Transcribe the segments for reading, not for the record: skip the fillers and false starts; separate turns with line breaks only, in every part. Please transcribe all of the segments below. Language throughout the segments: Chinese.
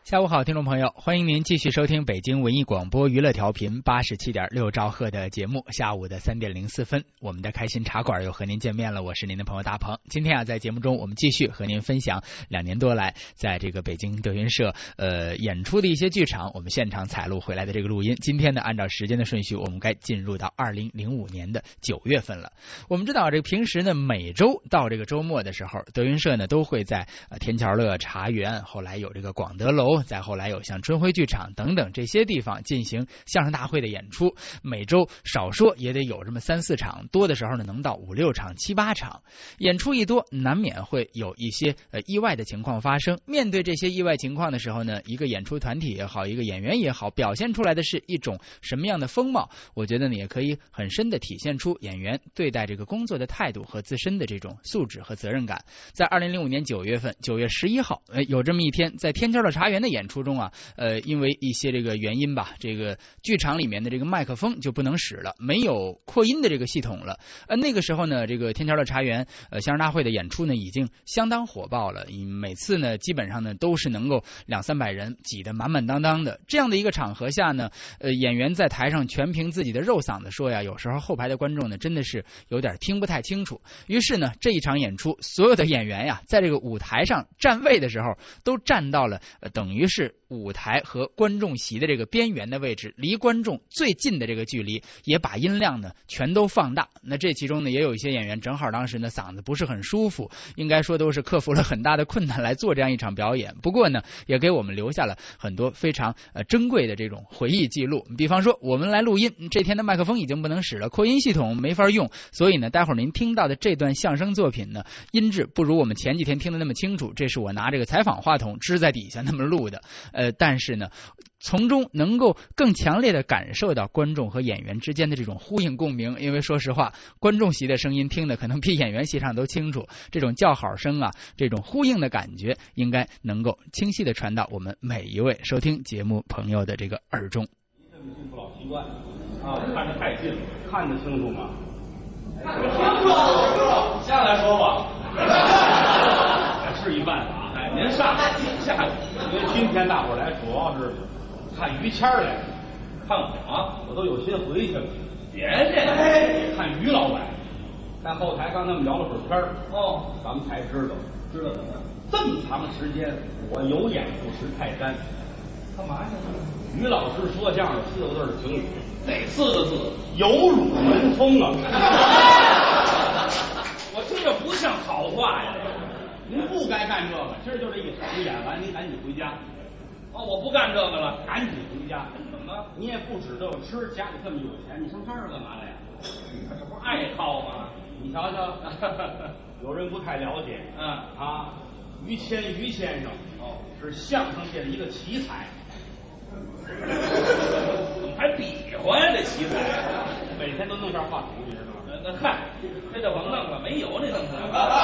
下午好，听众朋友，欢迎您继续收听北京文艺广播娱乐调频87.6兆赫的节目。下午的3点04分，我们的开心茶馆又和您见面了，我是您的朋友大鹏。今天在节目中，我们继续和您分享2年多来在这个北京德云社演出的一些剧场，我们现场采录回来的这个录音。今天呢，按照时间的顺序，我们该进入到2005年的9月份了。我们知道，这个平时呢，每周到这个周末的时候，德云社呢都会在天桥乐、茶园，后来有这个广德楼。再后来有像春晖剧场等等这些地方进行相声大会的演出，每周少说也得有这么3、4场，多的时候呢能到5、6场、7、8场。演出一多，难免会有一些意外的情况发生。面对这些意外情况的时候呢，一个演出团体也好，一个演员也好，表现出来的是一种什么样的风貌？我觉得呢，也可以很深的体现出演员对待这个工作的态度和自身的这种素质和责任感。在2005年9月份，9月11号，有这么一天，在天桥的茶园的演出中啊，因为一些这个原因吧，这个剧场里面的这个麦克风就不能使了，没有扩音的这个系统了。那个时候呢，这个天桥的茶园相声大会的演出呢，已经相当火爆了，每次呢基本上呢都是能够200、300人挤得满满当当的。这样的一个场合下呢，演员在台上全凭自己的肉嗓子说呀，有时候后排的观众呢真的是有点听不太清楚。于是呢，这一场演出，所有的演员呀，在这个舞台上站位的时候，都站到了等于是舞台和观众席的这个边缘的位置，离观众最近的这个距离，也把音量呢全都放大。那这其中呢，也有一些演员正好当时呢嗓子不是很舒服，应该说都是克服了很大的困难来做这样一场表演。不过呢，也给我们留下了很多非常珍贵的这种回忆记录。比方说，我们来录音，这天的麦克风已经不能使了，扩音系统没法用，所以呢，待会儿您听到的这段相声作品呢，音质不如我们前几天听的那么清楚。这是我拿这个采访话筒支在底下那么录的。但是呢，从中能够更强烈的感受到观众和演员之间的这种呼应共鸣。因为说实话，观众席的声音听的可能比演员席上都清楚，这种叫好声啊，这种呼应的感觉应该能够清晰的传到我们每一位收听节目朋友的这个耳中。
这么进步老习惯啊，看得太近了，看得清楚吗？看得清楚，下来说吧。是一办法，您上下，因为今天大伙来主要是看于谦来，看我都有心回去了。别介，看于老板，在后台刚才我们聊了会儿天哦，咱们才知道怎么样？这么长时间我有眼不识泰山，干嘛去？于老师说相声4个字的评语，哪4个字？有辱门风啊！我听着不像好话呀。您不该干这个，今儿就这一场演完，您赶紧回家。哦，我不干这个了，赶紧回家。怎么？你也不指这个吃，家里这么有钱，你上这儿干嘛来呀？这不是爱好吗？你瞧瞧，有人不太了解，于谦于先生是相声界的一个奇才。怎么还比划呀？这奇才，每天都弄点话筒，你知道吗？那嗨，这就甭弄了，没有那弄的。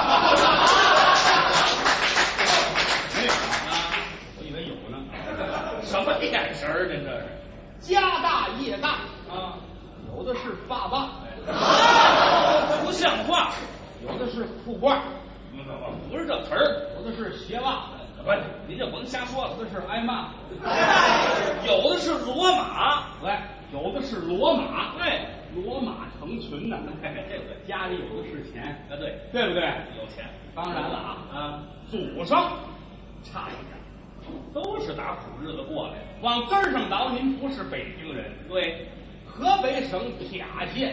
没有啊？我以为有呢。什么眼神儿？这是家大业大啊！有的是爸爸，不像话；有的是裤褂，不是这词儿；有的是鞋袜，不，您就甭瞎说了。有的是挨骂，有的是骡马，来，有的是骡马，骡马成群的，家里有的是钱，对不对？有钱，当然了祖上差一点，都是打苦日子过来的。往根儿上倒，您不是北京人，对，河北省撇县，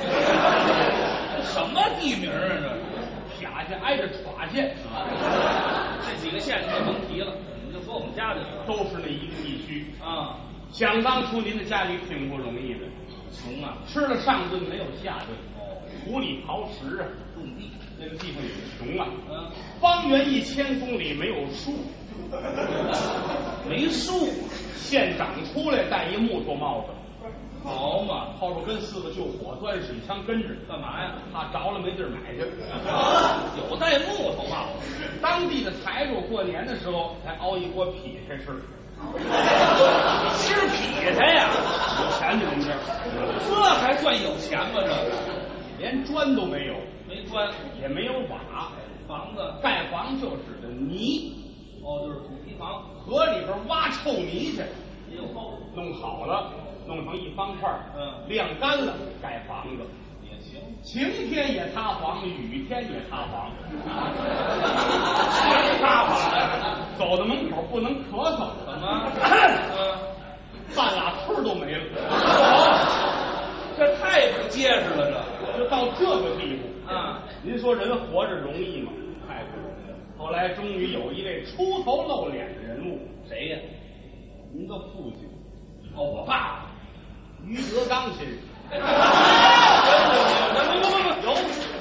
什么地名啊？这撇县挨着歘县，这几个县您就甭提了，你就说我们家的都是那一个地区啊。想当初您的家里挺不容易的，穷啊，吃了上顿没有下顿，土里刨食啊，种地，那个地方也穷啊，方圆1000公里没有树，没树，县长出来戴一木头帽子，好嘛，后边跟4个救火，端水枪跟着，干嘛呀？怕着了没地儿买去，有戴木头帽子。当地的财主过年的时候才熬一锅劈柴吃。吃劈柴呀，有钱的您这还算有钱吗？这连砖都没有，没砖也没有瓦，房子盖房就是的泥，就是土坯房，
河里边挖臭泥去，
又厚，
弄好了，弄成一方块，晾干了，盖房子
也行。
晴天也塌房，雨天也塌房，
全塌房，
走到门口不能咳嗽，
怎么？
半拉村都没了。
这太不结实了，
就到这个地步
啊！
您说人活着容易吗？太不容易了。后来终于有一位出头露脸的人物，
谁呀？
您的父亲，
哦，我爸。
于德刚先生。
有，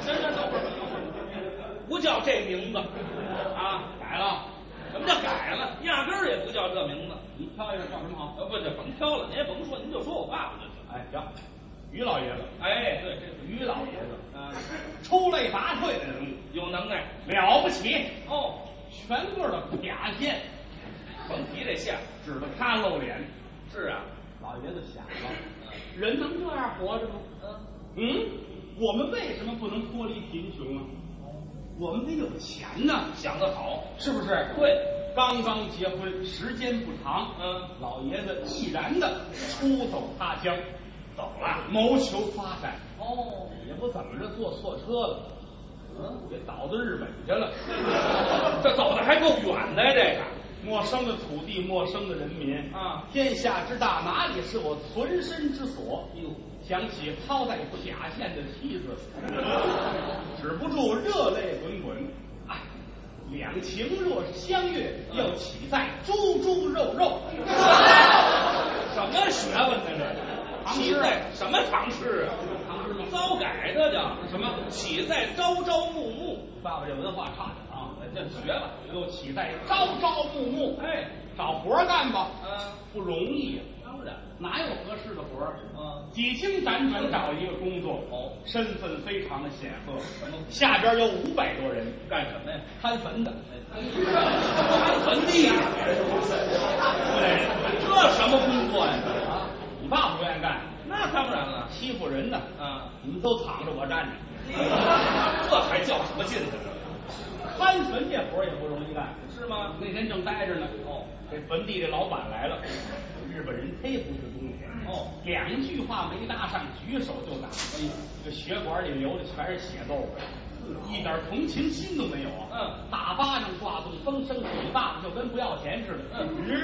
不叫这名字啊，
改了。
什么叫改了？压根儿也不叫这名字。
你挑一个叫什么好？
不，这甭挑了，您也甭说，您就说我爸爸就行。
哎，行，于老爷子。
哎，对，这是
于老爷子，出类拔萃的人物，
有能耐，
了不起
哦，
全个的啪线，
甭提这线，
指着他露脸。
是啊，
老爷子想了，人能这样活着吗？我们为什么不能脱离贫穷啊？我们得有钱呢。
想得好，
是不是？
对，
刚刚结婚，时间不长，老爷子毅然的出走他乡，走了，谋求发展。
哦，
也不怎么着，坐错车了，给倒到日本去了。
这走的还够远的，这个
陌生的土地，陌生的人民
啊！
天下之大，哪里是我存身之所？
哟，
想起抛在甲县的妻子，止不住热泪滚滚。哎，两情若是相悦，要起在猪猪肉肉。
什么学问呢？这起在什么唐诗啊？
唐诗吗？
糟改的叫
什么？
起在朝朝暮暮。
爸爸这文化差点啊，
这学吧，
又起在朝朝暮暮。
哎，
找活干吧，不容易啊。
当然，
哪有合适的活儿？几经辗转找一个工作，身份非常的显赫。下边有500多人，
干什么呀？
看坟的，
看坟地。
对，
这什么工作呀？
啊，你爸不愿意干，
那当然了，
欺负人呢。你们都躺着，我站着。
这还叫什么劲呢？
看坟这活儿也不容易干，
是吗？
那天正待着呢，这坟地这老板来了，日本人忒不是东西。2句话没搭上，举手就打。这血管里流的全是血豆子，一点同情心都没有啊。大巴掌挂动风声，你爸爸就跟不要钱似的。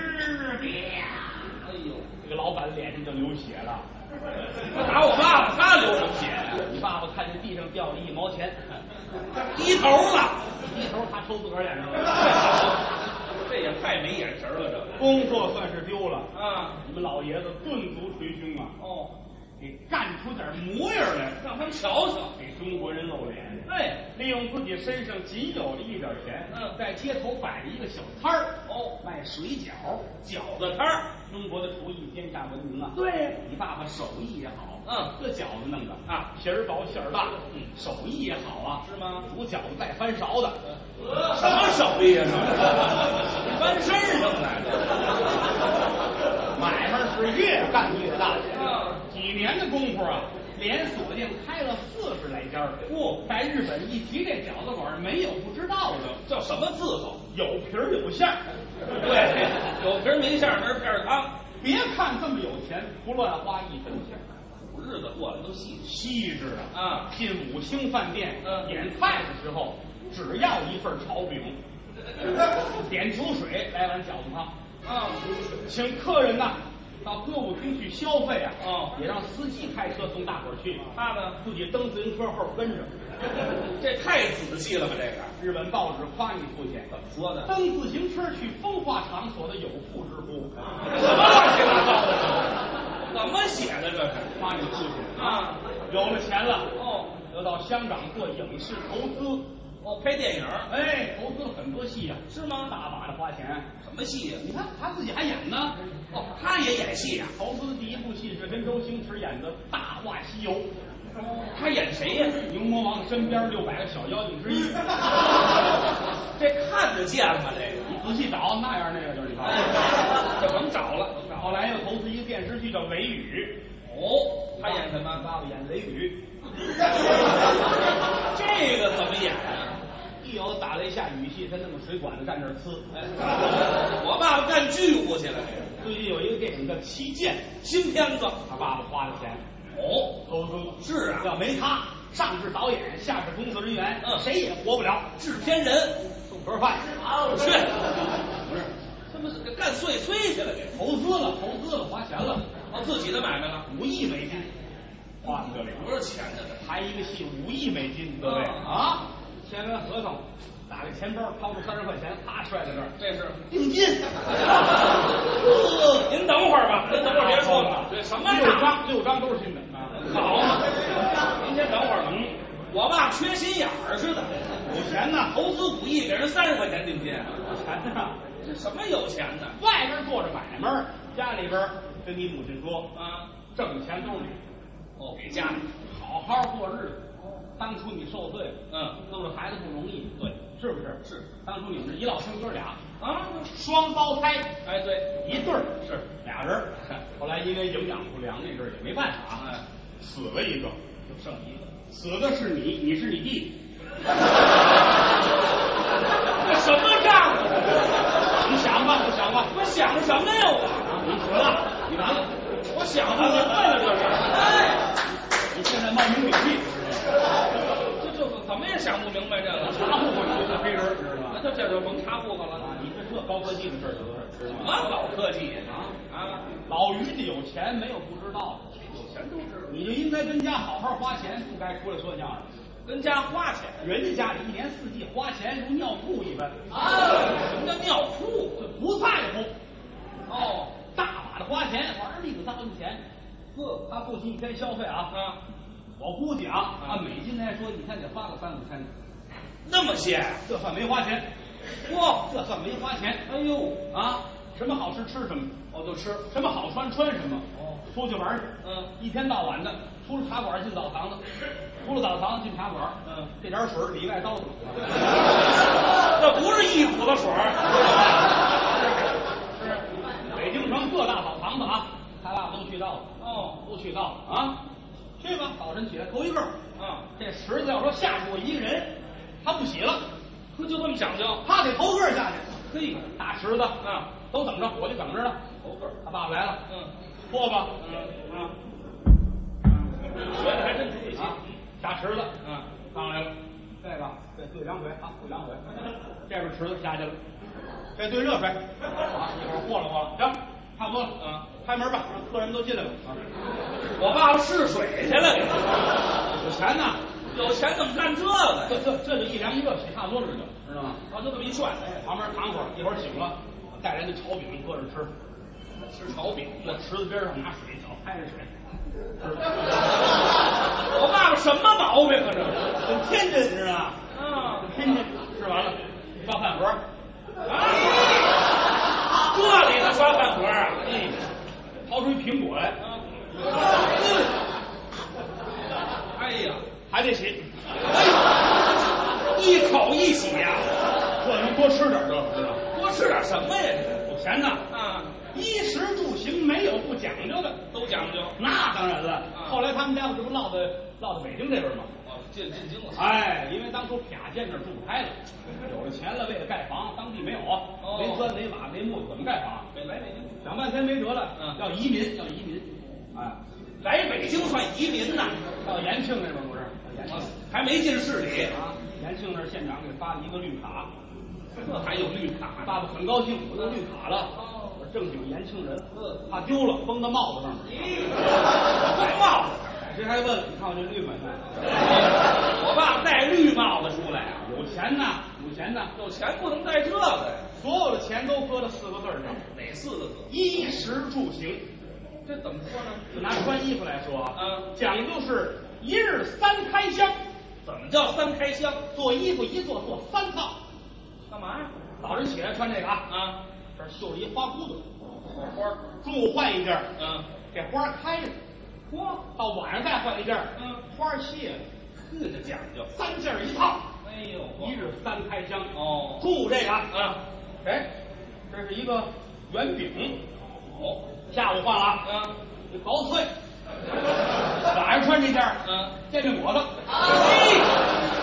哎呦，
这个老板脸上就流血了。
打我爸爸，他流什么血呀？
你爸爸看见地上掉了1毛钱，
低头了，
低头他抽自个儿脸上了。
这也太没眼神了，这
工作算是丢了
啊！
你们老爷子顿足捶胸啊！给干出点模样来，
让他们瞧瞧，
给中国人露脸。
哎，
利用自己身上仅有的一点钱，在街头摆一个小摊儿，卖水饺、
饺子摊儿。
中国的厨艺天下闻名啊！
对，
你爸爸手艺也好，这饺子弄的皮儿薄馅儿大，手艺也好啊，
是吗？
煮饺子带翻勺的，
什么手艺啊？翻身上来的，
买卖是越干越大。几年的功夫啊，连锁店开了40来家。在日本一提这饺子馆，没有不知道的，
叫什么字头？
有皮儿有馅儿。
对，有皮儿没馅儿，没片儿汤。
别看这么有钱，不乱花1分钱，
日子过得都
细致
啊！
进5星饭店，点菜的时候只要一份炒饼，点酒水，来碗饺子汤请客人呐到歌舞厅去消费也让司机开车送大伙儿去，
他呢
自己蹬自行车后跟着。
这太仔细了吧？这个
日本报纸夸你父亲
怎么说的？
蹬自行车去风化场所的有妇之夫。
什么乱七八糟的？怎么写的这是？
夸你父亲有了钱了又到香港做影视投资。
拍电影
投资了很多戏呀，
是吗？
大把的花钱。
什么戏呀？
你看他自己还演呢。
他也演戏呀。
投资的第1部戏是跟周星驰演的《大话西游》。
他演谁呀？
牛魔王身边600个小妖精之一。
这看得见吗？这个
你仔细找，那样那个就是你看。
这甭找了。
后来又投资一个电视剧叫《雷雨》。
他演什么？
爸爸演雷雨。
这个怎么演啊？
一一有打雷下雨戏，他弄个水管子站这儿呲。
我爸爸干剧务去了。
最近有一个电影叫《旗舰》，
新片子，
他爸爸花的钱投资
是啊，
要没他，上至导演，下至工作人员，谁也活不了。
制片人
送盒饭，
是，不是，这不是干碎去了？给
投资了，花钱了，
自己的买卖了
，5亿美金，花的这里
多少钱呢？
拍一个戏5亿美金，各位啊，签完合同。打开钱包，掏出30块钱，啪摔在这儿。
这是
定金。
您等会儿吧，您等会儿别说了。这什么
6张都是新的。
好嘛，您先等会儿吧。我爸缺心眼儿似的，
有钱呢，
投资5亿，给人30块钱定金。
有钱呢，
这什么有钱呢？
外边做着买卖，家里边跟你母亲说
啊，
挣钱都是你。
给家里
好好过日子。当初你受罪了，弄着孩子不容易，
对，
是不是？
是。
当初你们是一老兄哥俩
啊，
双胞胎，
哎，对，
一对儿是俩人。后来因为营养不良，那阵儿也没办法，死了一个，就剩一个。死的是你，你是你弟。
这什么账啊？
你想吧，
我想什么呀？
你死了，你完了。
我想不明白了，这是。
你现在冒名顶替。
这怎么也想不明白这个。
查户口有个黑人，知道吧？
这就甭查户口了。
你这高科技的事儿，这都是知道吗？
什么高科技
啊！老于家有钱，没有不知道的，有钱都知道。你就应该跟家好好花钱，不该出来说相声。
跟家花钱，
人家家里1年4季花钱如尿裤一般。
什么叫尿裤？
就不在乎。大把的花钱，玩命的糟践钱。他父亲一天消费我估计按美金来说，一天得花个3、5千。
那么些，
这算没花钱。这算没花钱。
哎呦
什么好吃吃什么，
就吃；
什么好穿穿什么。出去玩去，一天到晚的，出了茶馆进澡堂子，出了澡堂子进茶馆，这点水里外叨叨。
这不是一股子水。
是北京城各大澡堂子他爸爸都去到了。都去到了去吧，早晨起来头一个。这池子要说下去我一个人，他不洗了，
就这么讲究，
他得头个下去。
嘿，
大池子都等着，我就等着呢。
头个，
他爸爸来了，脱吧，
学的还真仔细。
下池子，上来了，这个对凉水对凉水，这边池子下去了，这对热水，一会儿过了，行，差不多了，开门吧，让客人都进来了。
我爸爸试水去了，
有钱呐，
有钱怎么干这个？
这就一凉一热洗差不多了，知道吗？
就这么一涮，
旁边躺会儿，一会儿醒了，带来那炒饼搁着吃。
吃炒饼，
在池子边上拿水脚拍着水。
我爸爸什么毛病这
很天真，知道吗？天真。吃完了，刷饭盒。
这里头刷饭盒
掏出一苹果来。
哎呀，
还得洗。
一口一洗呀，
这能多吃点这个，知道？
多吃点什么呀？
有钱呐衣食住行没有不讲究的，
都讲究。
那当然了。后来他们家这不落到北京这边吗？
进京了。
因为当初撇建那儿住不开了，有了钱了，为了盖房，当地没有没砖没瓦没木，怎么盖房？
没来北京，
想半天没辙了。要移民。
来北京算移民呐？
到延庆那边不是？
还没进市里
延庆那儿县长给发了一个绿卡，
这还有绿卡？
爸爸很高兴，我有绿卡了。正经延庆人，怕丢了，封到帽子上面。
戴帽子，
谁还问？你看我这绿吗？
我爸戴绿帽子出来
有钱呐，
有钱不能戴这个呀。
所有的钱都搁到4个字上，
哪4个字？
衣食住行。
这怎么说呢？
就拿穿衣服来说讲究是1日3开箱。
怎么叫3开箱？
做衣服一做3套。
干嘛呀？
早晨起来穿这个这绣着一花骨朵，
花。
中午换一件这花开了，到晚上再换一件花谢了。
这讲究
3件1套。
哎呦
，1日3开箱。中午这个这是一个圆饼。下午换了这薄脆。晚上穿这件煎饼果子。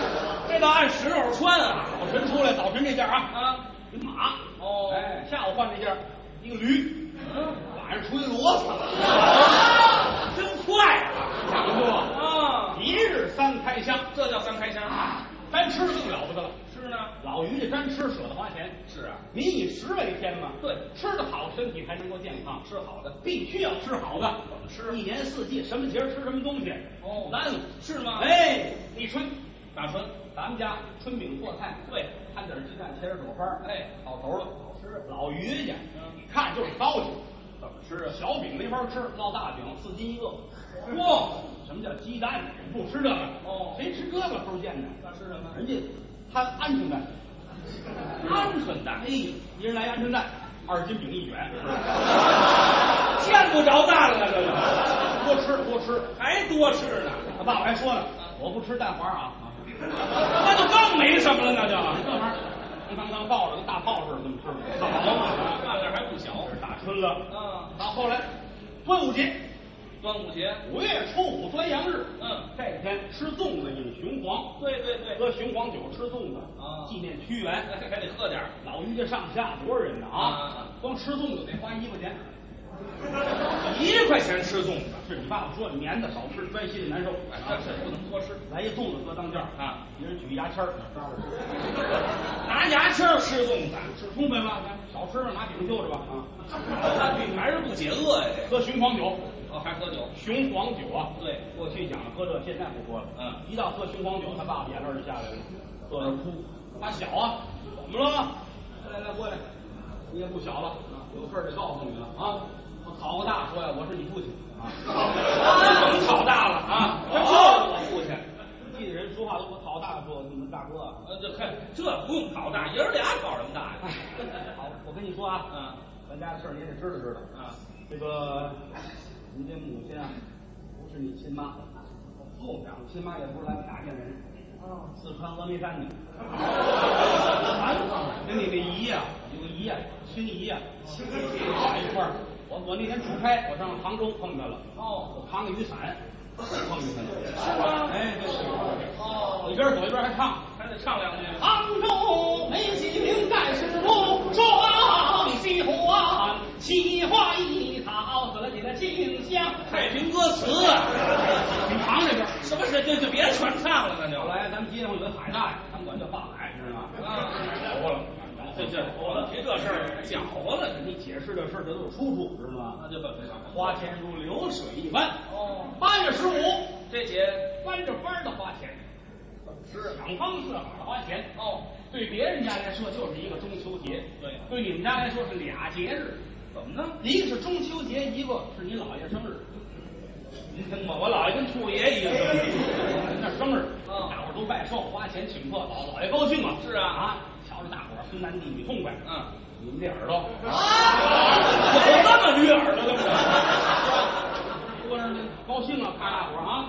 这倒按时候穿啊。早晨出来，早晨这件啊，一马
哦，
哎，下午换这件一个驴，晚上出一骡子，
真快啊！
讲究
啊，
一日三开箱，
这叫三开箱
啊，单吃更了不得了。
是呢，
老于这单吃舍得花钱。
是啊，
民以食为天嘛。
对，
吃得好，身体才能够健康。
吃好的
必须要吃好的。
怎么吃？
一年四季什么节吃什么东西。
哦，
南
是吗？
哎，立春
大春，
咱们家春饼做菜，
对，
摊点鸡蛋，切点肘花，
哎，
好头了，
好吃。
老于家，一看就是高兴。
怎么吃啊？
小饼没法吃，烙大饼4斤一个。
哇，
什么叫鸡蛋？不吃这个。
哦，
谁吃这个齁贱的？
那吃什么？
人家摊鹌鹑蛋。
鹌鹑蛋，
哎，一人来鹌鹑蛋，2斤饼1卷，
见不着蛋了，这个
多吃多吃，
还多吃呢。
他爸爸还说呢，我不吃蛋黄啊，
那就更没什么了，那就
这玩意儿刚抱着跟大炮似的这么吃，好嘛，
饭量还不小。
打春了，到后来端午节，
端午节
5月初5端阳日，这天吃粽子饮雄黄，
对对对，
喝雄黄酒吃粽子
啊，
纪念屈原，
还得喝点。
老于家上下多少人呢啊？光吃粽子得花1块钱。
1块钱吃粽子，
是你爸爸说黏的少吃，专心里难受。
这不能多吃。
来一粽子搁当间啊，一人举牙签儿，
拿牙签吃粽子，
吃充分了，少吃了拿饼就着吧啊。
那饼还是不解饿呀。
喝雄黄酒，
还喝酒。
雄黄酒啊，
对，
过去讲喝这，现在不喝了。一到喝雄黄酒，他爸爸眼泪就下来了，坐那哭。他小啊，怎么了？来过来，你也不小了，有事得告诉你了啊。我讨个大说呀，我是你父亲啊，
甭讨大了啊！
他说我父亲，记得人说话都我讨大说你们大哥啊，
这不用讨大，爷儿俩讨什么大呀？
好，我跟你说啊，咱家的事儿你也得知道知道啊。这个你这母亲啊，不是你亲妈，后长亲妈也不是咱们大县人，四川峨眉山的，跟你那姨呀，有个姨呀，亲姨呀，在一块儿。我那天出差，我上杭州碰见了。我扛个雨伞，碰见他了。
是吗？
哎，对。一边走一边还唱，
还得唱两句。
杭州美景盖世无双喜欢，奇花异草自己的清香。
太平歌词啊，
挺长这边。
什么是？就别全唱了，那就。
后来咱们街上有个海大爷，他们管叫大海，知道吗？搅和了。
我提这事儿搅和了，
你解释这事儿这都有出处，知道吗？
那就本没
花钱如流水一般。8月15
这节
翻着番的花钱，
是
想方设法的花钱。对别人家来说就是一个中秋节，对你们家来说是俩节日。
怎么呢？
一个是中秋节，一个是你姥爷生日。
您听吧，我姥爷跟兔爷一个生日，
那生日，大伙儿都拜寿，花钱请客，姥爷高兴啊。
是啊，
瞧着大伙儿孙男弟女痛快。你们这耳朵，
有这么捋耳朵的吗？
坐那高兴啊，看大伙儿啊。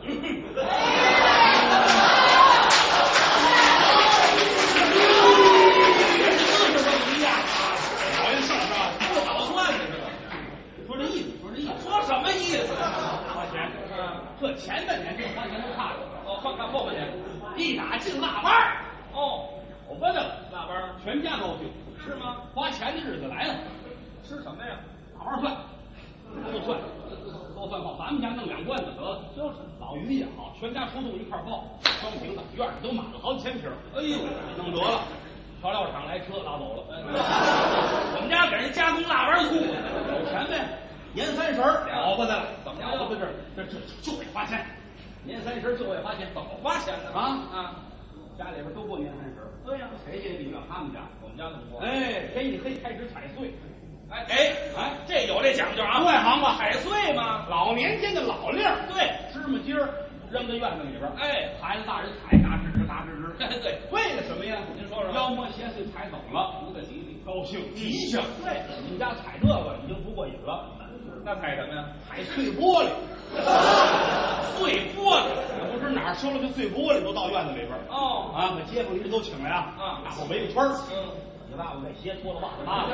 什么意思？
花钱，这前半年这花钱都差着。
看后半年，
一打进腊八儿，我不的
腊八儿
全家高兴，
是吗？
花钱的日子来了，
吃什么呀？
大碗蒜，都蒜，都蒜泡，咱们家弄2罐子得了。就是老于也好，全家出动一块泡，双瓶子，院里都满了好几千瓶。
哎呦，
弄得了，调料厂来车拉走了。
我们家给人加工腊八醋，
有钱呗。年30了不得了，
怎么
了不得？这就得花钱，年30就得花钱，
怎么花钱呢？
家里边都过年30。
对呀，
谁家比不了他们家？
我们家怎么过？
便宜可以开始踩碎。
这有这讲究啊！
外行吧，
踩碎吗？
老年间的老令儿，
对，
芝麻筋儿扔在院子里边，孩子大人踩嘎吱吱嘎吱吱。
对，
为了什么呀？
您说说。
妖魔邪祟踩走了，
图个吉利，
高兴吉祥。对，你们家踩这个已经不过瘾了。
那踩什么呀？
踩碎玻璃，
碎玻璃，
也不知哪儿收了个碎玻璃，都到院子里边。把街坊邻居都请来啊！大伙围个圈儿。你爸爸把鞋脱了，袜子扒了，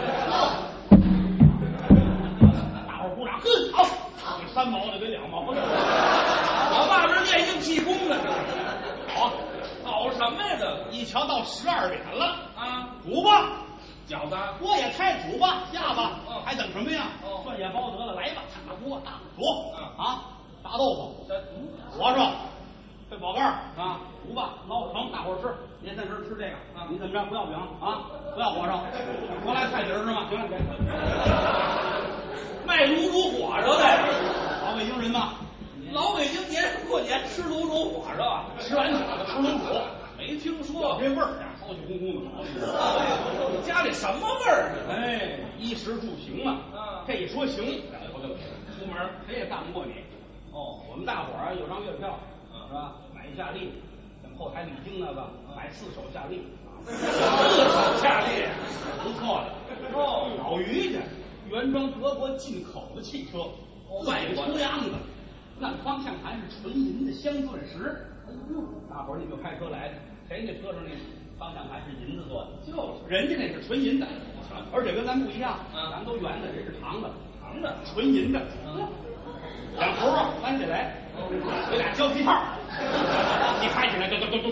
大伙儿鼓掌，好，给3毛的，给2毛的。
我爸爸是练硬气功的，
好，
好什什么呀？这个
一瞧到12点了
啊，
煮吧，
饺子
锅也开，煮吧，下吧，还等什么呀？
哦，
涮也包得了，来吧，大锅大煮，
啊，
大豆腐，和尚，这宝盖啊，煮吧，捞成，大伙儿吃。年三十吃这个啊，你怎么着？不要饼啊，不要和尚，多来菜底儿是吗？行了，
卖卤煮火烧的，
老北京人嘛，
老北京年过年吃卤煮火烧啊，
吃完饺子吃卤煮，
没听说
这味儿呀，齁气烘烘的好吃。
你家里什么味儿？
哎，衣食住行嘛，这一说行，出门谁也干不过你。
哦，
我们大伙儿有张月票，是吧？买一夏利，像后台礼金那个，买4手夏利
4手夏利，
不错的。
哦，
老于家原装德国进口的汽车，外出样子，那方向盘是纯银的镶钻石。大伙儿你就开车来的，谁那车上那方向盘是银子做的？就是人家那是纯银的，而且跟咱不一样，咱们都圆的，人是长的，纯银的。两头啊弯起来，有俩胶皮套，你开起来，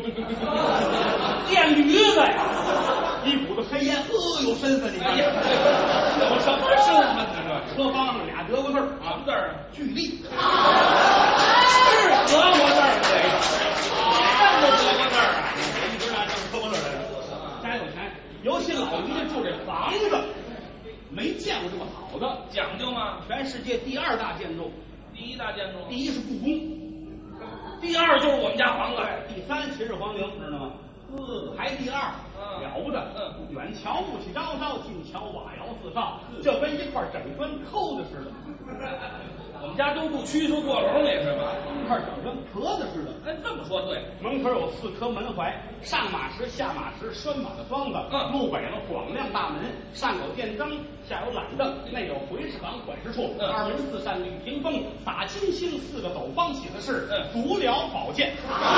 电驴子呀，一股子黑烟，有身份，你看，
有什么身份呢？这
车帮上俩德国字儿，
什么字儿？
巨力，
是德国字儿，这个，真的德国字儿啊！
一直拿这德国字儿来着，家有钱，尤其老于家住这房子，没见过这么好的，
讲究吗？
全世界第2大建筑。
第1大建筑，
第1是故宫，
第2就是我们家房子，
第3秦始皇陵，知道吗？排第2，了不得。远瞧不起昭昭，近瞧瓦窑四少，这跟一块整砖抠的似的。
我们家都住曲叔过楼里是吧？
一块整砖壳子似的。
哎，这么说对。
门口有4颗门槐，上马石、下马石拴马的桩子。路北了广亮大门，上有电灯，下有懒凳，内有回事房管事处。2门4扇绿屏风，撒金星4个斗方写的是足疗保健。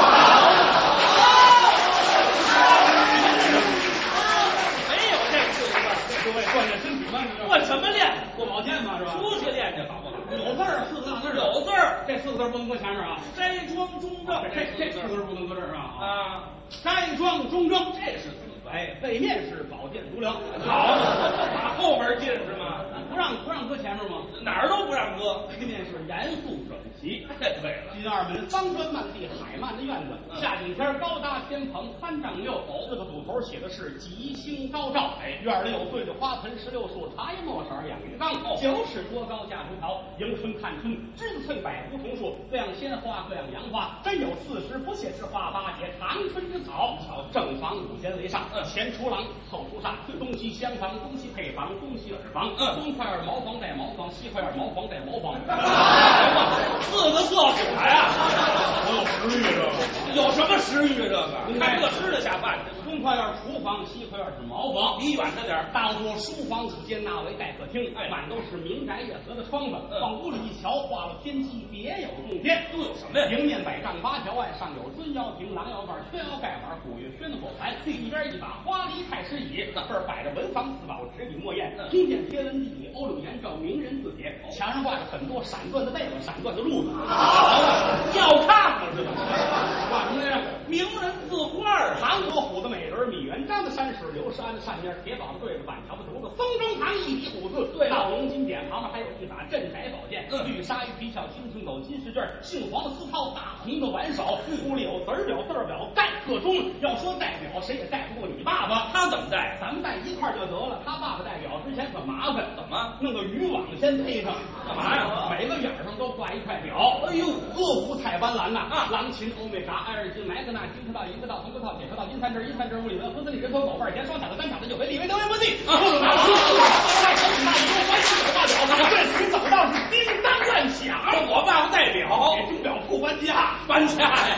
没有这个字儿，
各位锻炼身体嘛，
锻什么练？
做保健嘛，是吧？
出去练去好不好？
有字儿，4个大字儿，
有字儿，
这4个字不能搁前面啊。
斋庄中正，
这4个字不能搁这儿是吧？
啊，
斋庄中正，
这是字。
哎，背面是保健足疗。
好，打后边进是吗？
不让搁前面吗？
哪儿都不让搁。
背面是严肃整齐。
这对了。
进2门方砖漫地，海漫的院子，下景天高搭天棚3丈6，这个堵头写的是吉星高照。哎，院里有对着花盆16树，茶叶墨色养鱼缸，9尺多高架竹桃，迎春看春，枝翠百胡同树，各样鲜花，各样洋花，真有40不谢之花，8节长春之草。正房5间为上，前厨廊，后厨上，东西厢房，东西配房，东西耳房，东块茅房带茅房，西块茅房带茅房。
4个厕所呀！
我有食欲这个，
有什么食欲这个？看这吃得下饭去。
东块院厨房，西块院是茅房，
离远着点儿。
大多书房间纳为待客厅，满都是明宅夜合的窗子。往屋里一瞧，画了天机，别有洞天。
都有什么呀？
迎面百丈8条外，上有尊腰亭、狼腰板、圈腰盖碗、古月轩的火牌，一边一把花梨太师椅，这儿摆着文房四宝、纸笔墨砚，中间贴文地理、欧柳颜照、名人字帖，墙上挂着很多闪缎的被子、闪缎的褥子。
要看吗？是吧？
挂什么来着？
名人字画儿，
韩国虎的美人，米元璋的山水，刘山的扇面，铁宝的对着板桥的竹子，风中堂一笔虎字，对，到龙金典旁边还有一把镇宅宝剑，绿鲨鱼皮鞘，青青狗金石卷，杏黄的丝绦，大红的挽手，屋里有子儿表、字儿表，带个中。要说代表，谁也带不过你爸爸。
他怎么带？
咱们带一块就得了。他爸爸代表之前可麻烦，
怎么
弄个渔网先配上？
干嘛呀？
每个眼上都挂一块表。
哎呦，
歌舞彩斑斓呐！狼禽、欧美啥、艾尔金、麦克纳、金科道、银科道、铜科道、铁科道、金三针、银三针、物理文、和斯里人头、狗瓣钱、双塔的、单塔的、九维、里维、德维、不地。各种拿出，这时走道是叮当乱响。
我爸爸代表，
给钟表铺搬家，
搬家呀！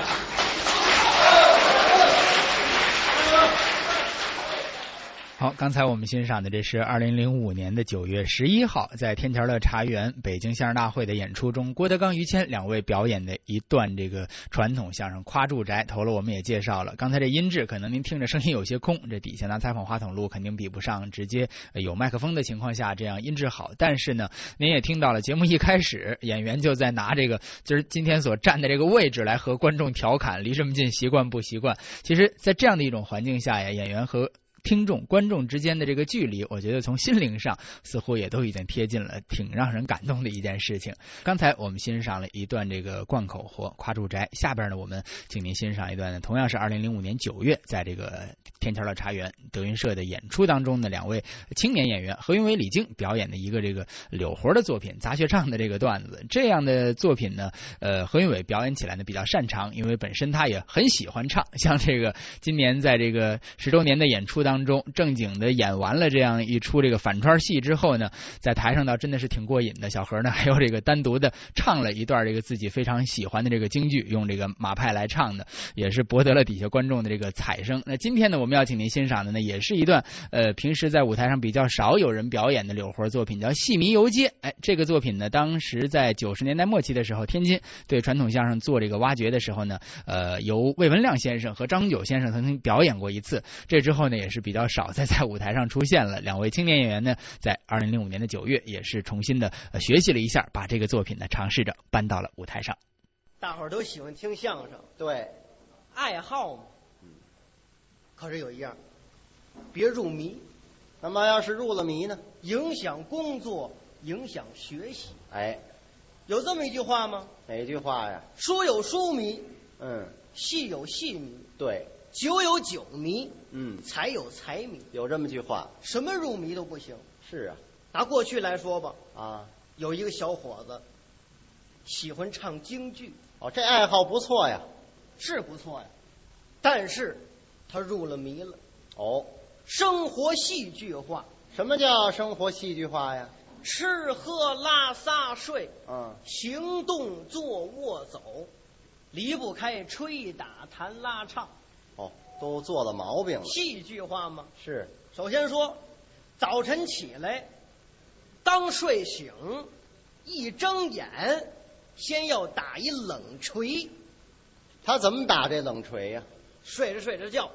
好，刚才我们欣赏的这是2005年的9月11号，在天桥乐茶园北京相声大会的演出中，郭德纲、于谦两位表演的一段这个传统相声《夸住宅》。头了我们也介绍了，刚才这音质可能您听着声音有些空，这底下拿采访话筒录肯定比不上直接有麦克风的情况下这样音质好。但是呢，您也听到了，节目一开始演员就在拿这个就是今天所站的这个位置来和观众调侃，离这么近习惯不习惯。其实在这样的一种环境下呀，演员和听众、观众之间的这个距离，我觉得从心灵上似乎也都已经贴近了，挺让人感动的一件事情。刚才我们欣赏了一段这个贯口活《夸住宅》，下边呢，我们请您欣赏一段呢，同样是2005年9月在这个天桥乐茶园德云社的演出当中的两位青年演员何云伟、李菁表演的一个这个柳活的作品，杂学唱的这个段子。这样的作品呢，何云伟表演起来呢比较擅长，因为本身他也很喜欢唱。像这个今年在这个10周年的演出当中，正经的演完了这样一出这个反串戏之后呢，在台上倒真的是挺过瘾的。小何呢还有这个单独的唱了一段这个自己非常喜欢的这个京剧，用这个马派来唱的，也是博得了底下观众的这个彩声。那今天呢，我们要请您欣赏的呢，也是一段平时在舞台上比较少有人表演的柳活作品，叫《戏迷游街》。这个作品呢，当时在90年代末期的时候，天津对传统相声做这个挖掘的时候呢，由魏文亮先生和张永久先生曾经表演过一次。这之后呢，也是比较少再在舞台上出现了。两位青年演员呢，在2005年的9月也是重新的学习了一下，把这个作品呢尝试着搬到了舞台上。
大伙儿都喜欢听相声，
对，
爱好嘛。可是有一样，别入迷。
那么要是入了迷呢？
影响工作，影响学习。
哎，
有这么一句话吗？
哪句话呀？
书有书迷，戏有戏迷，
对，
酒有酒迷，财有财迷。
有这么句话。
什么入迷都不行。
是啊，
拿过去来说吧，有一个小伙子喜欢唱京剧。
这爱好不错呀。
是不错呀，但是他入了迷了。生活戏剧化。
什么叫生活戏剧化呀？
吃喝拉撒睡，行动坐卧走，离不开吹打弹拉唱。
都做了毛病了。
戏剧化吗？
是。
首先说，早晨起来，刚睡醒，一睁眼，先要打一冷锤。
他怎么打这冷锤呀？
睡着睡着觉，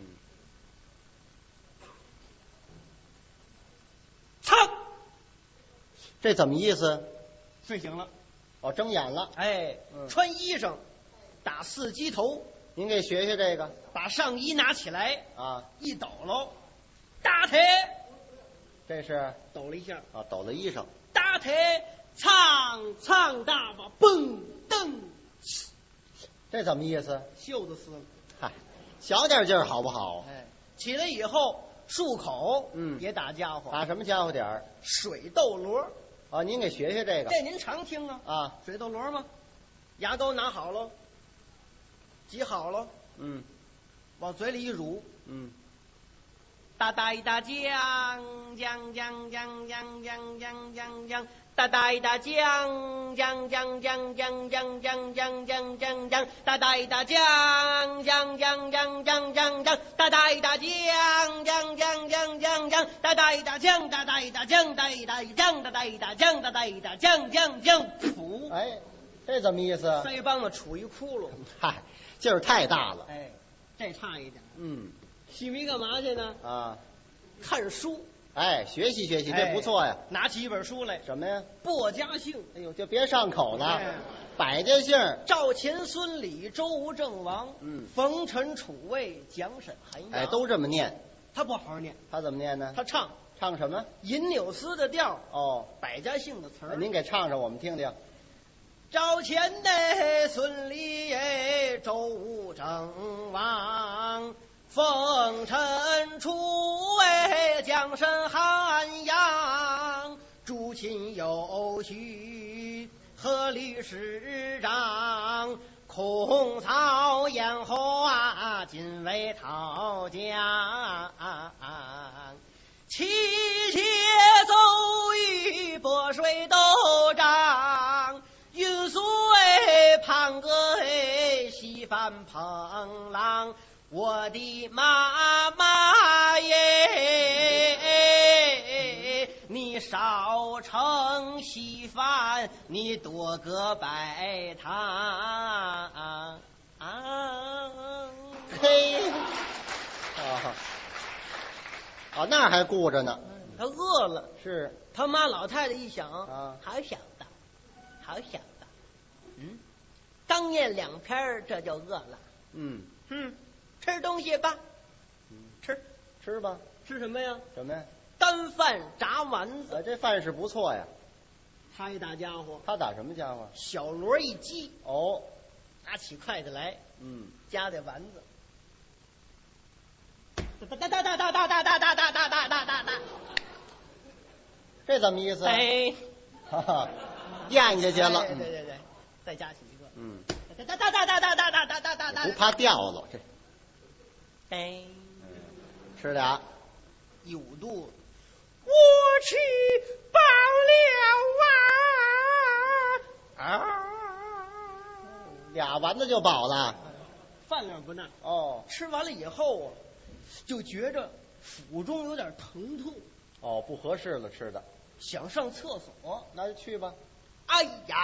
操！
这怎么意思？
睡醒了。
睁眼了。
穿衣裳，打四鸡头。
您给学学这个。
把上衣拿起来一抖喽，打腿。
这是
抖了一下。
抖了衣裳。
打腿，唱大吧，蹦蹬。
这怎么意思？
袖子撕了。
嗨，小点劲儿好不好？
起来以后漱口，也打家伙。
打什么家伙点儿？
水斗罗。
您给学学这个。
这您常听啊。水斗罗吗？牙膏拿好了，挤好了，往嘴里一乳，哒哒一大酱，酱酱酱酱酱酱酱酱，哒哒一大酱，酱酱酱酱酱酱酱酱酱酱，哒哒一大酱，酱酱酱酱酱酱，哒哒一大酱，酱酱酱酱酱，哒哒一大酱，哒哒一大酱，哒一大酱，哒哒一大酱，哒哒一大酱酱酱，噗！
这怎么意思？
腮帮子杵一窟窿。
嗨，劲儿太大了。
这差一点。戏迷干嘛去呢？看书。
学习学习，这不错呀。
拿起一本书来。
什么呀？
薄家姓。
哎呦，就别上口了。百家姓。
赵钱孙李周吴郑王。冯陈楚魏蒋沈韩杨。
都这么念。
他不好好念。
他怎么念呢？
他唱
什么？
银纽丝的调。百家姓的词儿。
您给唱唱，我们听听。
赵钱孙李周吴郑王，冯陈楚魏蒋沈韩杨，朱秦有许贺吕史张，孔曹燕侯晋魏陶姜，七节奏与波水斗张，云苏胖哥西翻蓬浪，我的妈妈耶！ 少盛稀饭，你多个白糖。
嘿，那儿还顾着呢。
他饿了，
是
他妈老太太一想
啊，
好小子，好小子，刚咽2片这就饿了。吃东西吧，
吃吧。
吃什么呀？
什么呀？
干饭炸丸子。
这饭是不错呀。
他一打家伙，
他打什么家伙？
小锣一击，
哦，
拿起筷子来，夹这丸子，哒哒哒哒哒哒哒哒哒哒哒哒哒哒，
这怎么意思？
哎，
哈哈，咽下去了。
对，再加起一个，哒
哒哒哒哒哒哒哒哒哒哒，不怕掉了这。
哎，
吃俩，
一捂肚子，
我吃饱了
俩丸子就饱了，
饭量不大。
哦，
吃完了以后就觉着腹中有点疼痛。
哦，不合适了吃的，
想上厕所，
那就去吧。
哎呀，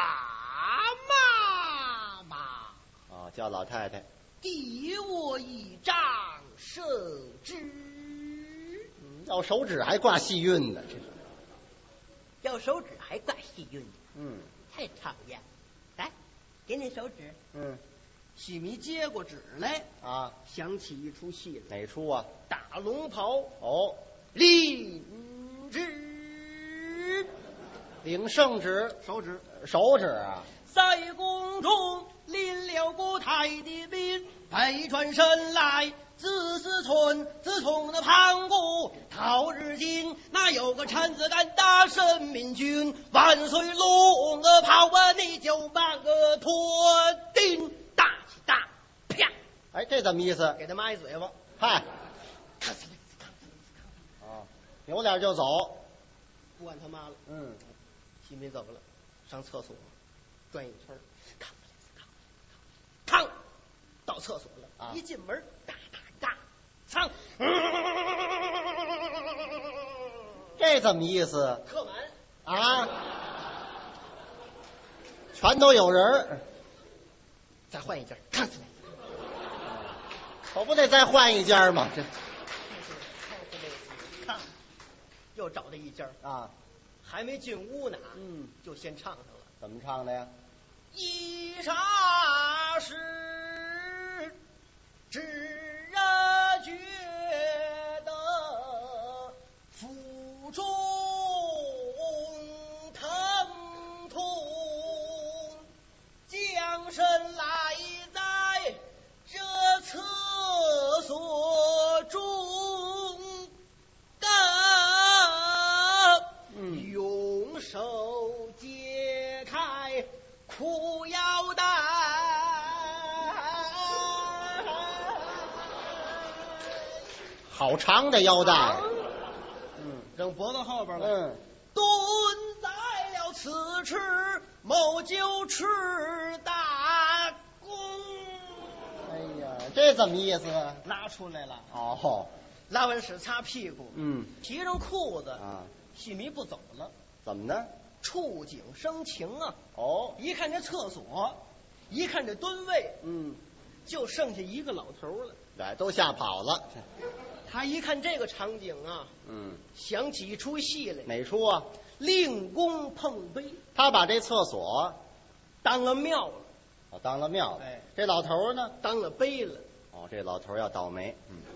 妈妈！
叫老太太，
给我一张手指。
要手指还挂细运呢，这是。
要手指还挂细运呢，太讨厌。来，给你手指。细迷接过纸来想起一出戏来。
哪出啊？
大龙袍。
哦，
领旨，
领圣旨，
手指
啊。
在宫中临了国太的兵，背转身来自思忖，自从那盘古到日今，那有个臣子敢打神明君，万岁龙个炮啊，你就满个脱顶大起大啪！
哎，这怎么意思？
给他妈一嘴巴，
嗨，有点就走，
不管他妈了。西民走了，上厕所转一圈，嘡，到厕所了，一进门，哒哒哒，噌，
这怎么意思？
客满
全都有人，
再换一件，嘡，
可不得再换一件吗？这，
又找到一件还没进屋呢，就先唱上了。
怎么唱的呀？
一霎时，只觉得腹中疼痛，将身来在这厕所中，用手解开裤腰带，
好长的腰带，
扔脖子后边了。蹲在了此处，某就吃大功。
哎呀，这怎么意思？
拉出来了。拉完屎擦屁股，提上裤子细迷不走了。
怎么呢？
触景生情啊！一看这厕所，一看这蹲位，就剩下一个老头了。
都吓跑了。
他一看这个场景想起一出戏来。
哪出啊？
令公碰杯。
他把这厕所
当了庙了。
当了庙了。这老头呢？
当了碑了。
这老头要倒霉。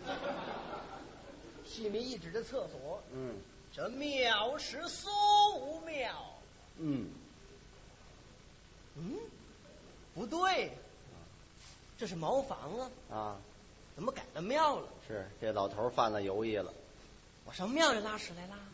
戏迷一指着厕所，这庙是苏庙。不对，这是茅房啊！怎么改了庙了？
是这老头犯了犹豫了。
我上庙里拉屎来啦。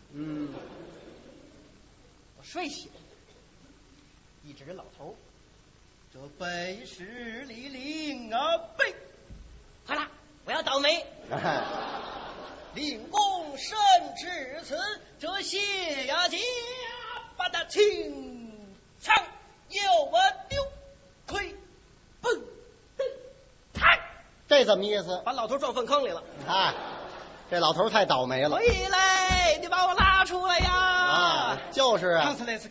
我睡醒，一指着老头，这碑是李陵碑，好了，我要倒霉。令公圣至此，这谢呀家把他清仓，要我丢亏蹦蹬弹。
这怎么意思？
把老头撞粪坑里了。
这老头太倒霉了。
回来，你把我拉出来呀！
就是啊，
康斯雷斯。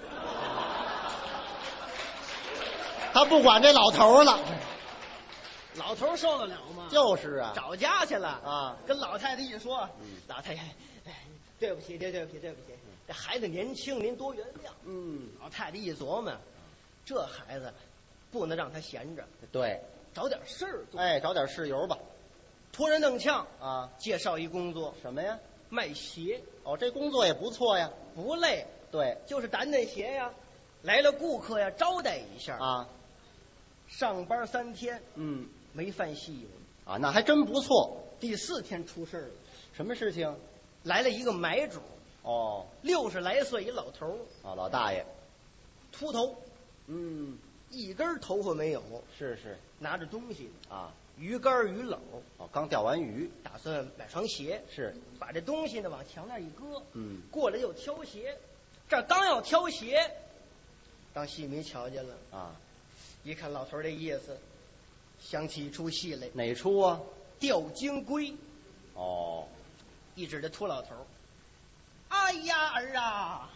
他不管这老头了。
老头受得了吗？
就是啊，
找家去了
啊，
跟老太太一说，老太太，对不起，对不起，这孩子年轻，您多原谅。老太太一琢磨，这孩子不能让他闲着，
对，
找点事儿做。
哎，找点事由吧。
托人弄呛
啊，
介绍一工作，
什么呀？
卖鞋。
哦，这工作也不错呀，
不累。
对，
就是掸掸鞋呀，来了顾客呀，招待一下
啊。
上班3天，没犯戏
啊，那还真不错。
第4天出事了。
什么事情？
来了一个买主。
哦
，60来岁一老头。
啊，老大爷，
秃头。一根头发没有。
是。
拿着东西
啊，
鱼竿鱼篓。
哦，刚钓完鱼，
打算买双鞋。
是，
把这东西呢往墙那一搁。
过
来又挑鞋，这刚要挑鞋，让戏迷瞧见了
啊。
一看老头这意思，想起一出戏来。
哪出啊？
吊金龟。
哦，
一指着秃老头。哎呀儿啊！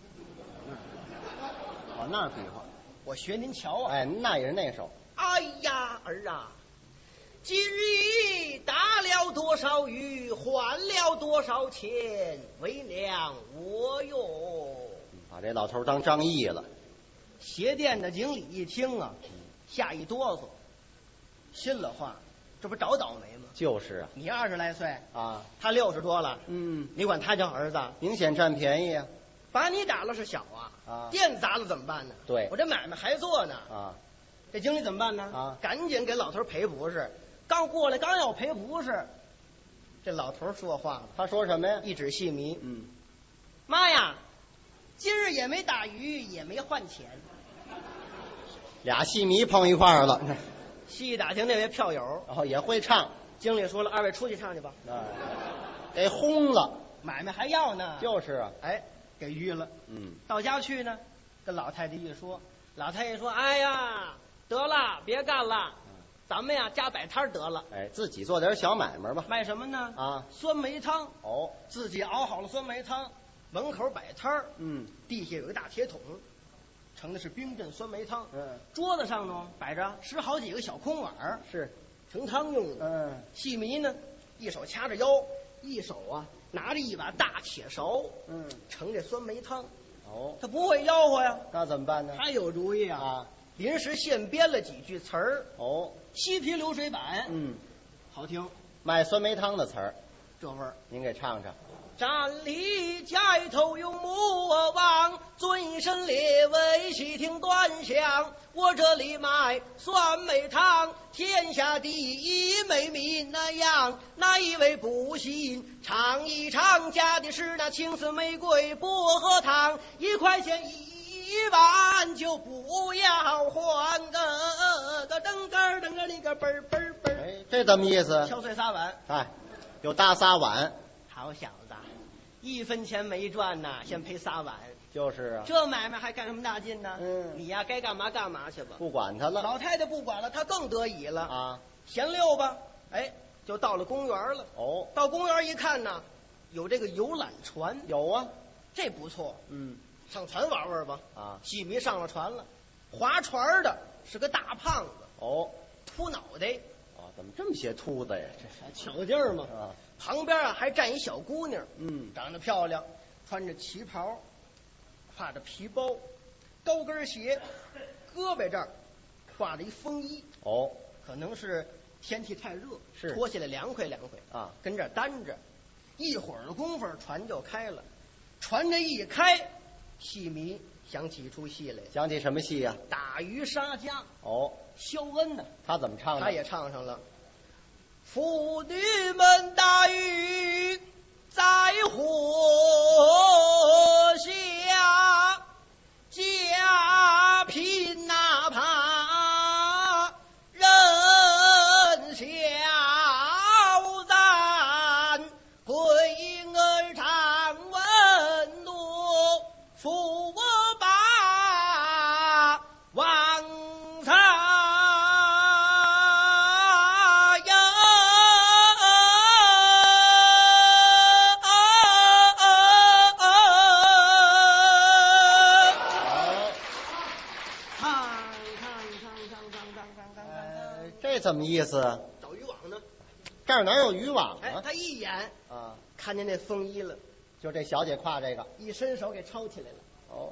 往那儿比划。
我学您瞧啊。
哎，那也是那首。
哎呀儿啊！今日打了多少鱼，换了多少钱，为了我哟。
把这老头当张毅了。
鞋店的经理一听啊，吓一哆嗦，心里话，这不找倒霉吗？
就是啊，
你20来岁
啊，
他60多了，你管他叫儿子，
明显占便宜啊！
把你打了是小啊，店砸了怎么办呢？
对，
我这买卖还做呢
啊，
这经理怎么办呢？
啊，
赶紧给老头赔不是，刚过来刚要赔不是，这老头说话了，
他说什么呀？
一指戏迷，妈呀，今日也没打鱼，也没换钱。
俩戏迷碰一块儿了。
戏打听那位票友，
也会唱。
经理说了，2位出去唱去吧。
给轰了，
买卖还要呢。
就是啊，
哎，给预了。到家去呢，跟老太太一说，老太太说：“哎呀，得了，别干了，咱们呀家摆摊得了。
哎，自己做点小买卖吧。
卖什么呢？
啊，
酸梅汤。
哦，
自己熬好了酸梅汤，门口摆摊儿。地下有个大铁桶。”盛的是冰镇酸梅汤，桌子上呢摆着10好几个小空碗，
是
盛汤用的。戏迷呢，一手掐着腰，一手啊拿着一把大铁勺，盛这酸梅汤。
哦，
他不会吆喝呀，
那怎么办呢？
他有主意啊，临时现编了几句词儿。
哦，
西皮流水板，好听，
卖酸梅汤的词儿，
这味儿，
您给唱唱。
站立街头有目望，尊神列位细听端详。我这里卖酸梅汤，天下第一美名那样。哪一位不信尝一尝？加的是那青丝玫瑰薄荷汤，1块钱1碗，就不要还个噔个噔个那个嘣嘣嘣。
哎，这怎么意思？
敲碎3碗。
哎，有大仨碗。
好小子，1分钱没赚呐，先赔3碗。
就是啊，
这买卖还干什么大劲呢？你呀该干嘛干嘛去吧。
不管他了。
老太太不管了，她更得意了
啊。
闲溜吧，哎，就到了公园了。
哦，
到公园一看呢，有这个游览船。
有啊，
这不错。上船玩玩吧。
啊，
戏迷上了船了，划船的是个大胖子。
哦，
秃脑袋。
怎么这么些秃子呀？
这巧劲儿嘛。旁边还站一小姑娘，长得漂亮，穿着旗袍，挎着皮包，高跟鞋，胳膊这儿挎着一风衣。
哦，
可能是天气太热，
是
脱下来凉快啊，跟这儿单着。一会儿的功夫，船就开了。船这一开，戏迷想起一出戏来。
想起什么戏呀？
打渔杀家。
哦，
肖恩呢？
他怎么唱的？
他也唱上了。妇女们打鱼在火下，家贫哪怕人小咱，贵儿常问多，父我把王财
怎么意思？
找渔网呢。
这儿哪有渔网
哎，
啊？
他一眼
啊，
看见那风衣了，
就这小姐挎这个。
一伸手给抄起来了，
哦，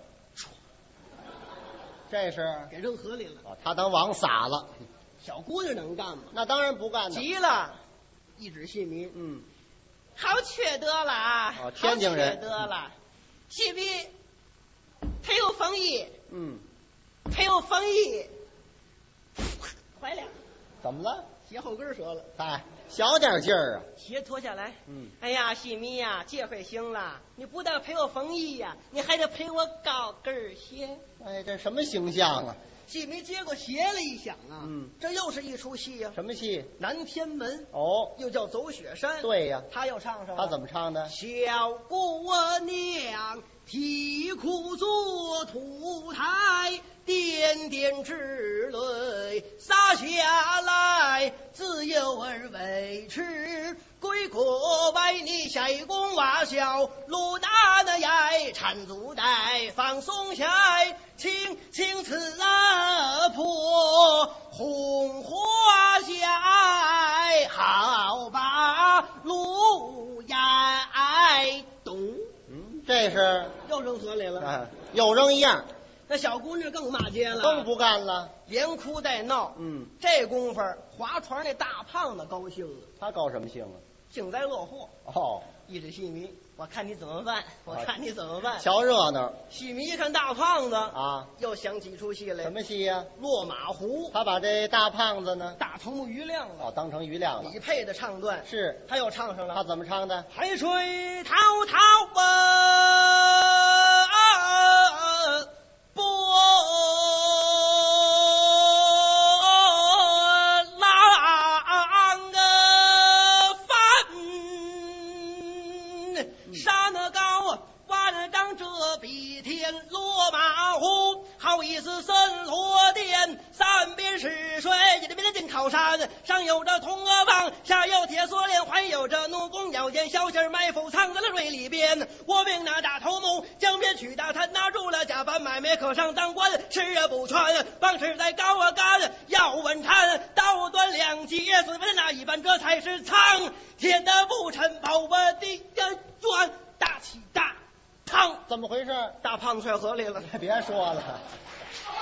这是
给扔河里了。
哦，他当网撒了。
小姑娘能干吗？
那当然不干的。
急了，一指细迷，
嗯，
好缺德了啊！
哦天津人
好缺德了，细迷，他有风衣，
嗯，
他有风衣，坏了，
怎么了？
鞋后跟折了。
嗨，小点劲儿啊。
鞋脱下来，
嗯，
哎呀，细迷呀，这回行了，你不但赔我风衣呀，你还得赔我高跟鞋。
哎，这什么形象啊？
细迷接过鞋了一想啊，这又是一出戏呀。
什么戏？
南天门，
哦，
又叫走雪山。
对呀，
他又唱上了。
他怎么唱的？
小姑娘啼哭作土台，点点之泪洒下来，自幼儿为痴。归国外，你下一公瓦小，路大的崖，缠足带，放松下，青刺破红花下，好把路崖懂。
这是
又扔河里了。
啊，又扔一样，
那小姑娘更骂街了，
更不干了。
连哭带闹。这功夫划船那大胖子高兴了。
他高什么兴啊？
幸灾乐祸。
哦，
一指细迷，我看你怎么办？我看你怎么办？
瞧热闹。
细迷一看大胖子
啊，
又想起一出戏来。
什么戏呀？
落马湖。
他把这大胖子呢，
大头目于亮了。
哦，当成于亮了。
李配的唱段
是，
他又唱上了。
他怎么唱的？
海水滔滔波浪山那高，万丈这比天，落马湖，好意思森罗殿，三边是水，一边的进靠山，上有着铜额棒，下有铁锁链，还有着弩弓腰间，小心埋伏藏在了水里边。我命那大头目将别取大他拿住了假扮买卖，可上当官，吃不全，棒是在高干，要稳缠，刀端两截，所谓的那一般，这才是苍天的不臣，保我的冤，大起大胖。
怎么回事？
大胖子摔河里了。
别说了，